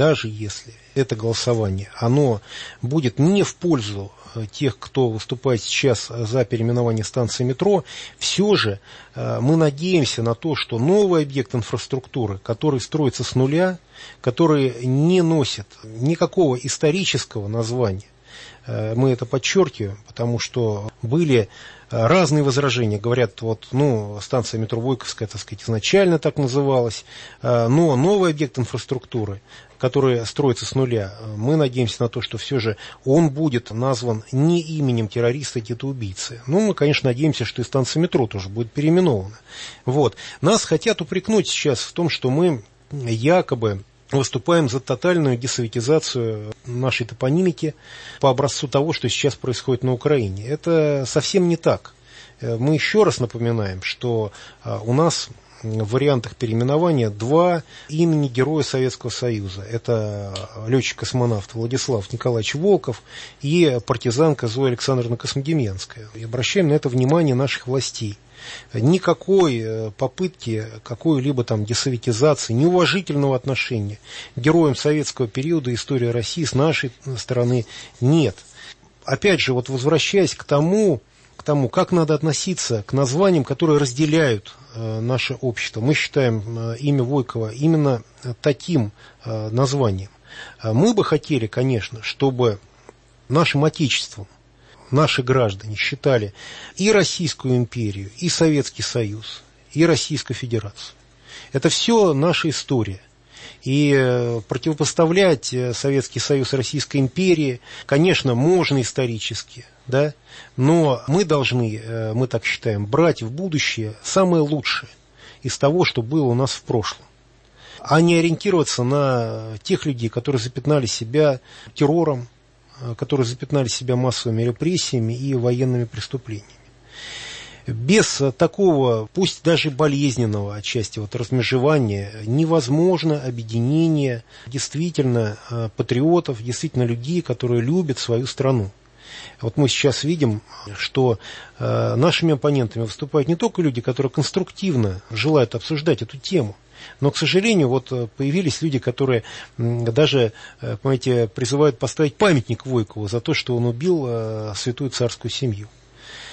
это голосование, оно будет не в пользу тех, кто выступает сейчас за переименование станции метро, все же мы надеемся на то, что новый объект инфраструктуры, который строится с нуля, который не носит никакого исторического названия, мы это подчеркиваем, потому что были разные возражения. Говорят, станция метро Войковская, так сказать, изначально так называлась, но новый объект инфраструктуры, который строится с нуля, мы надеемся на то, что все же он будет назван не именем террориста-убийцы. Мы, конечно, надеемся, что и станция метро тоже будет переименована. Нас хотят упрекнуть сейчас в том, что мы якобы выступаем за тотальную десоветизацию нашей топонимики по образцу того, что сейчас происходит на Украине. Это совсем не так. Мы еще раз напоминаем, что у нас в вариантах переименования два имени Героя Советского Союза. Это летчик-космонавт Владислав Николаевич Волков и партизанка Зоя Александровна Космодемьянская. И обращаем на это внимание наших властей. Никакой попытки какой-либо десоветизации, неуважительного отношения к героям советского периода истории России с нашей стороны нет. Опять же, возвращаясь к тому, как надо относиться к названиям, которые разделяют наше общество. Мы считаем имя Войкова именно таким названием. Мы бы хотели, конечно, чтобы нашим отечеством наши граждане считали и Российскую империю, и Советский Союз, и Российскую Федерацию. Это все наша история. И противопоставлять Советский Союз Российской империи, конечно, можно исторически, да, но мы должны, мы так считаем, брать в будущее самое лучшее из того, что было у нас в прошлом, а не ориентироваться на тех людей, которые запятнали себя террором, которые запятнали себя массовыми репрессиями и военными преступлениями. Без такого, пусть даже болезненного отчасти размежевания, невозможно объединение действительно патриотов, действительно людей, которые любят свою страну. Мы сейчас видим, что нашими оппонентами выступают не только люди, которые конструктивно желают обсуждать эту тему, но, к сожалению, появились люди, которые даже, призывают поставить памятник Войкову за то, что он убил святую царскую семью.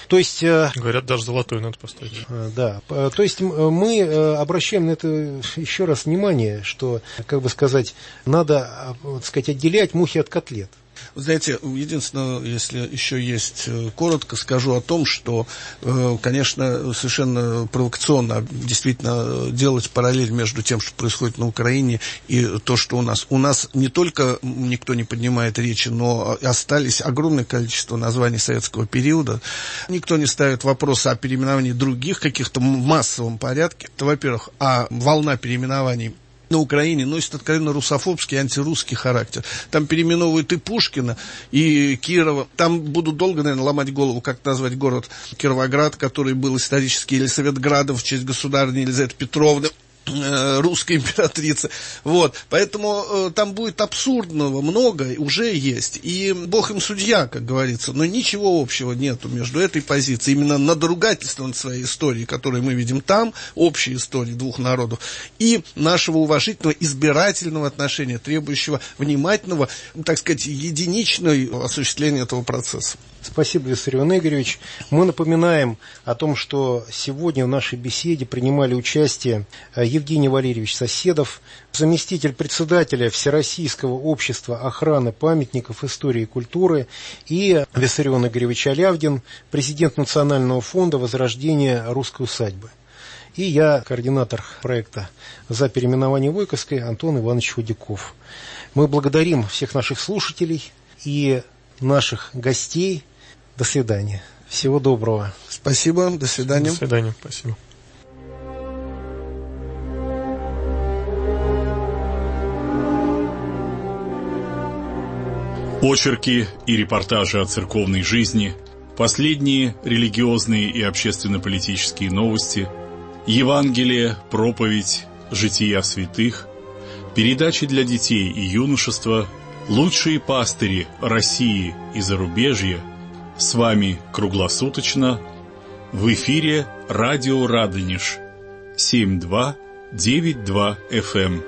То есть... Говорят, даже золотой надо поставить. Да, то есть мы обращаем на это еще раз внимание, что, как бы сказать, надо, так сказать, отделять мухи от котлет. Вы знаете, единственное, если еще есть, коротко скажу о том, что, конечно, совершенно провокационно действительно делать параллель между тем, что происходит на Украине, и то, что у нас. У нас не только никто не поднимает речи, но остались огромное количество названий советского периода. Никто не ставит вопрос о переименовании других каких-то в массовом порядке. Это, во-первых, а волна переименований на Украине носит откровенно русофобский, антирусский характер. Там переименовывают и Пушкина, и Кирова. Там будут долго, наверное, ломать голову, как назвать город Кировоград, который был исторически Елисаветградом в честь государыни Елизаветы Петровны, русской императрицы. Вот. Поэтому там будет абсурдного много, уже есть. И бог им судья, как говорится. Но ничего общего нету между этой позицией, именно надругательством своей истории, которую мы видим там, общей истории двух народов, и нашего уважительного избирательного отношения, требующего внимательного, так сказать, единичного осуществления этого процесса. Спасибо, Виссарион Игоревич. Мы напоминаем о том, что сегодня в нашей беседе принимали участие Евгений Валерьевич Соседов, заместитель председателя Всероссийского общества охраны памятников истории и культуры, и Виссарион Игоревич Алявдин, президент Национального фонда возрождения русской усадьбы. И я, координатор проекта «За переименование Войковской» Антон Иванович Худяков. Мы благодарим всех наших слушателей и наших гостей. До свидания. Всего доброго. Спасибо. До свидания. До свидания. Спасибо. Очерки и репортажи о церковной жизни, последние религиозные и общественно-политические новости, Евангелие, проповедь, жития святых, передачи для детей и юношества, лучшие пастыри России и зарубежья с вами круглосуточно в эфире радио Радонеж 7292 FM.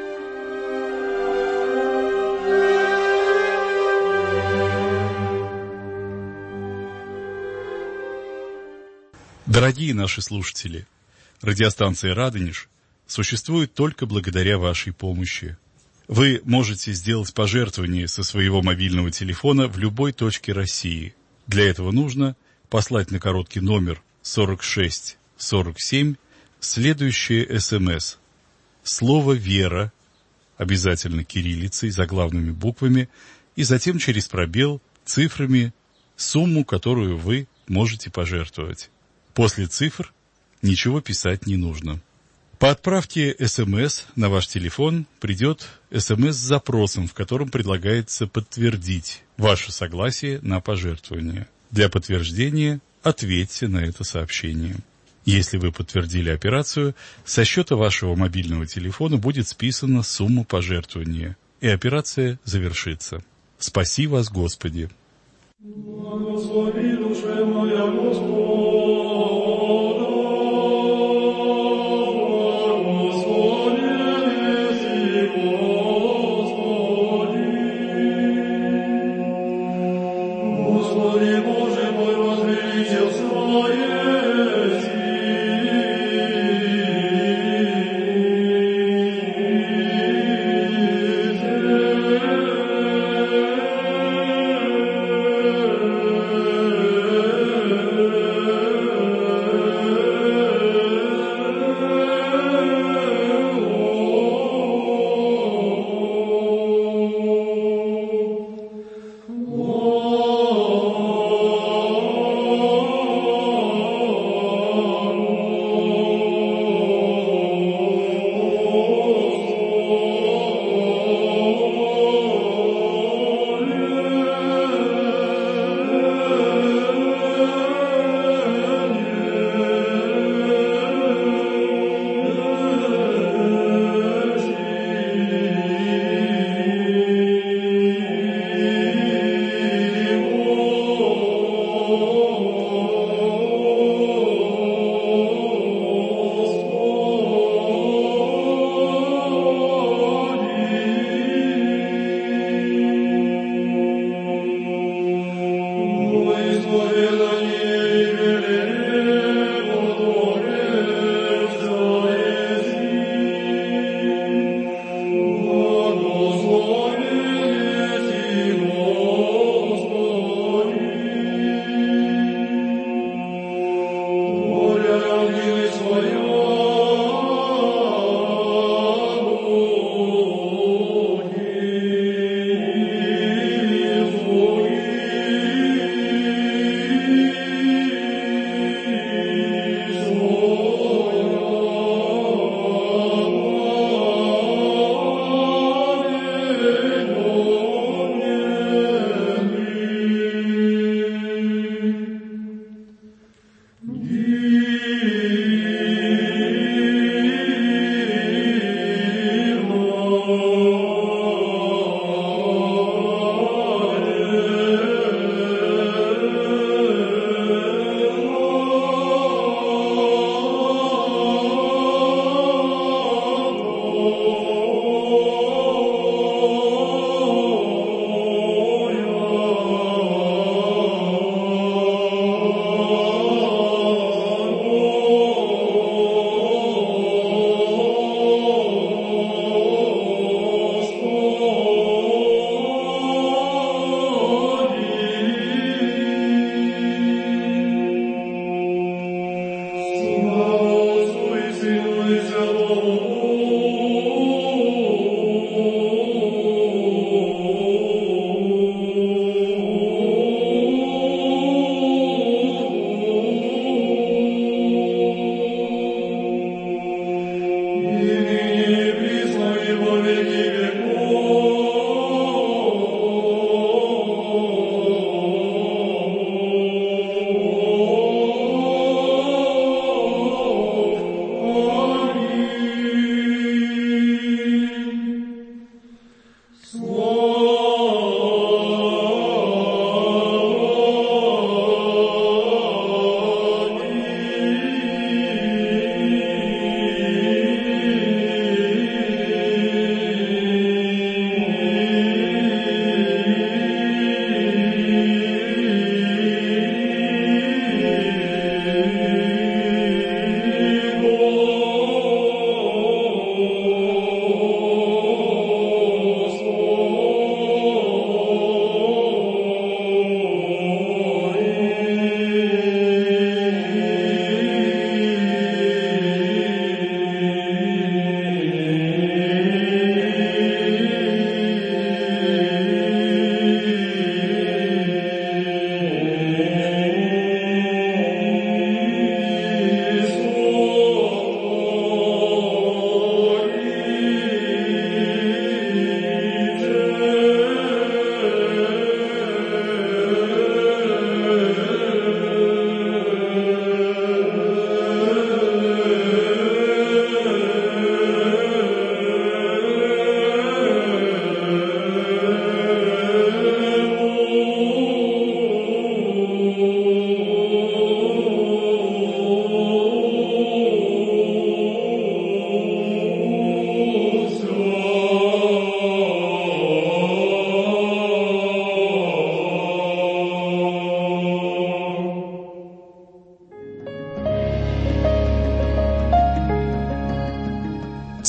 Дорогие наши слушатели, радиостанция «Радонеж» существует только благодаря вашей помощи. Вы можете сделать пожертвование со своего мобильного телефона в любой точке России. Для этого нужно послать на короткий номер 4647 следующее СМС. Слово «Вера», обязательно кириллицей, заглавными буквами, и затем через пробел цифрами сумму, которую вы можете пожертвовать. После цифр ничего писать не нужно. По отправке СМС на ваш телефон придет СМС с запросом, в котором предлагается подтвердить ваше согласие на пожертвование. Для подтверждения ответьте на это сообщение. Если вы подтвердили операцию, со счета вашего мобильного телефона будет списана сумма пожертвования, и операция завершится. Спаси вас, Господи! Благослови душе моя Господь. Господи,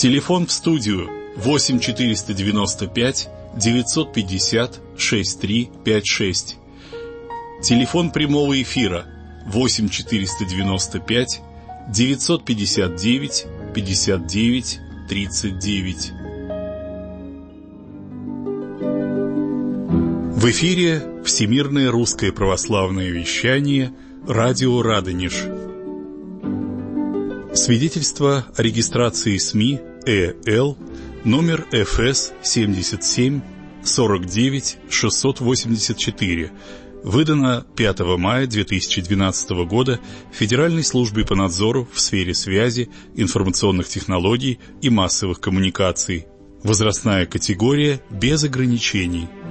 Телефон в студию 8 495 950 6356. Телефон прямого эфира 8 495 959 59 39. В эфире Всемирное русское православное вещание «Радио Радонеж». Свидетельство о регистрации СМИ ЭЛ номер ФС 77 49 684, выдано 5 мая 2012 года Федеральной службой по надзору в сфере связи, информационных технологий и массовых коммуникаций. Возрастная категория без ограничений.